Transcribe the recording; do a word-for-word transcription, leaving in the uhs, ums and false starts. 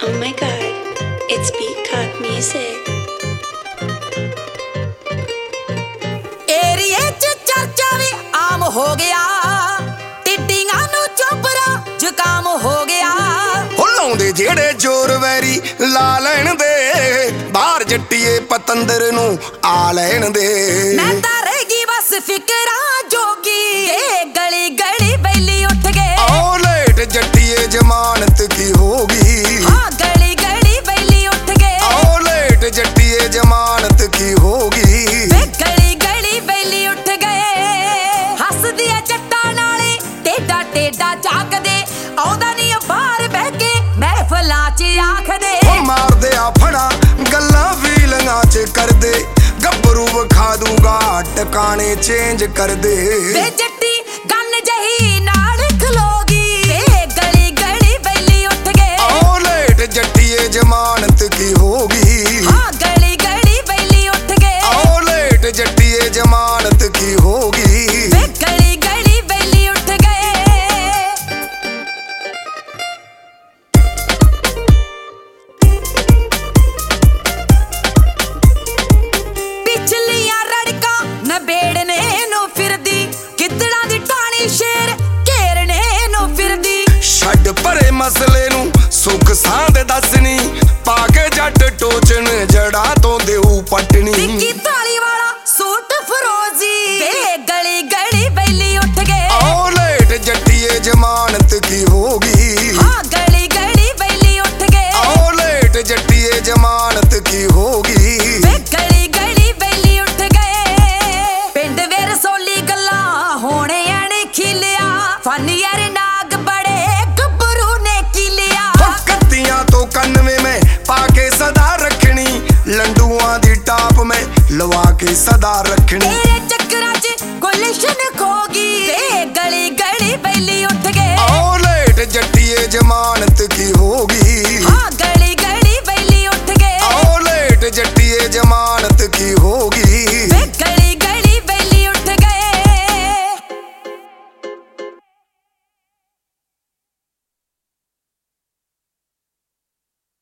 Oh my god, it's Peacock Music. ਏਰੀਏ ਚ ਚਰਚਾ ਵੀ ਆਮ ਹੋ ਗਿਆ, ਟਿੱਡੀਆਂ ਨੂੰ ਚੋਪਰਾ ਜ਼ੁਕਾਮ ਹੋ ਗਿਆ। ਹੋ ਲਾਉਂਦੇ ਜਿਹੜੇ ਜ਼ੋਰ ਵੈਰੀ ਲਾ ਲੈਣ ਦੇ, ਬਾਹਰ ਜੱਟੀਏ ਪਤੰਦਰ ਨੂੰ ਆ ਲੈਣ ਦੇ। ਮੈਂ ਤਾਂ ਰਹਿ ਗਈ ਬਸ ਫਿਕਰਾਂ ਜੋਗੀ, ਏ ਗਲੀ ਗਲੀ ਬੈਲੀ ਉੱਠ ਗਏ। ਆਓ ਲੇਟ ਜੱਟੀਏ ਜ਼ਮਾਨਤ ਕੀ ਹੋਗੀ, ਹਾਂ ਗਲੀ ਗਲੀ ਬੈਲੀ ਉੱਠ ਗਏ। ਆਓ ਲੇਟ ਜੱਟੀਏ ਜ਼ਮਾਨਤ ਕੀ ਹੋਗੀ, ਵੇ ਗਲੀ ਗਲੀ ਬੈਲੀ ਉੱਠ ਗਏ। ਹੱਸਦੀ ਆ ਜੱਟਾਂ ਨਾਲੇ ਟੇਡਾ ਟੇਡਾ ਝਾਕਦੇ, ਆਉਂਦਾ ਨਹੀਂ ਬਾਹਰ ਬਹਿ ਕੇ ਮਹਿਫਲਾਂ ਚ ਆਖਦੇ। ਉਹ ਮਾਰਦੇ ਆ ਫੜਾ ਗੱਲਾਂ ਫੀਲਿੰਗਾਂ ਚ ਕਰਦੇ, ਗੱਭਰੂ ਵਿਖਾ ਦੂਗਾ ਟਿਕਾਣੇ ਚੇਂਜ ਕਰਦੇ। ਵੇ ਜੱਟੀ ਗੰਨ ਜਹੀ ਨਾਲ ਖਲੋਗੀ, ਵੇ ਗਲੀ ਗਲੀ ਬੈਲੀ ਉੱਠ ਗਏ। ਆਓ ਲੇਟ ਜੱਟੀਏ ਜ਼ਮਾਨਤ ਕੀ ਹੋਗੀ, ਹਾਂ ਗਲੀ ਗਲੀ ਬੈਲੀ ਉੱਠ ਗਏ। ਆਓ ਲੇਟ ਜੱਟੀਏ ਜ਼ਮਾਨਤ ਕੀ ਹੋਗੀ, ਵੇ ਗਲੀ ਗਲੀ ਬੈਲੀ ਉੱਠ ਗਏ। ਪਿਛਲੀਆਂ ਰੜਕਾਂ ਨਬੇੜਨੇ ਨੂੰ ਫਿਰਦੀ, ਗਿੱਦੜਾਂ ਦੀ ਟਾਣੀ ਸ਼ੇਰ ਘੇਰਨੇ ਨੂੰ ਫਿਰਦੀ। ਛੱਡ ਪਰੇ ਮਸਲੇ ਨੂੰ ਸੁੱਖ ਸਾਂਦ ਦੱਸਣੀ, ਪਾ ਕੇ ਜੱਟ ਟੋਚਣ ਜੜਾ ਤੋਂ ਦੇਊ ਪਟਣੀ। ਵਿੱਕੀ ਧਾਲੀ ਵਾਲਾ ਸੂਟ ਫਰੋਜ਼ੀ, ਵੇ ਗਲੀ ਗਲੀ ਬੈਲੀ ਉੱਠ ਗਏ। ਆਓ ਲੇਟ ਜੱਟੀਏ ਜ਼ਮਾਨਤ ਕੀ ਹੋਗੀ, ਹਾਂ ਗਲੀ ਗਲੀ ਬੈਲੀ ਉੱਠ ਗਏ। ਆਓ ਲੇਟ ਜੱਟੀਏ ਜ਼ਮਾਨਤ ਕੀ ਹੋਗੀ, ਵੇ ਗਲੀ ਗਲੀ ਬੈਲੀ ਉੱਠ ਗਏ। ਪਿੰਡ ਵੇ ਰਸੋਲੀ ਗੱਲਾਂ ਹੋਣੇ ਐਣੇ ਖਿਲਿਆ, ਫਨ ਯਾਰ ਨਾਗ ਬੜੇ ਗੱਭਰੂ ਨੇ ਕੀਲਿਆ। ਕੱਤੀਆਂ ਤੋਂ ਕੰਨਵੇਂ ਮੈਂ ਪਾ ਕੇ ਸਦਾ ਰੱਖਣੀ, ਲੰਡੂਆਂ ਦੀ ਟਾਪ ਮੈਂ ਲਵਾ ਕੇ ਸਦਾ ਰੱਖਣੀ। ਤੇਰੇ ਚੱਕਰਾਂ ਚ ਗੁਲਸ਼ਨ ਖੋ ਗਈ, ਵੇ ਗਲੀ ਗਲੀ ਬੈਲੀ ਉੱਠ ਗਏ। ਆਓ ਲੇਟ ਜੱਟੀਏ ਜ਼ਮਾਨਤ ਕੀ ਹੋਗੀ,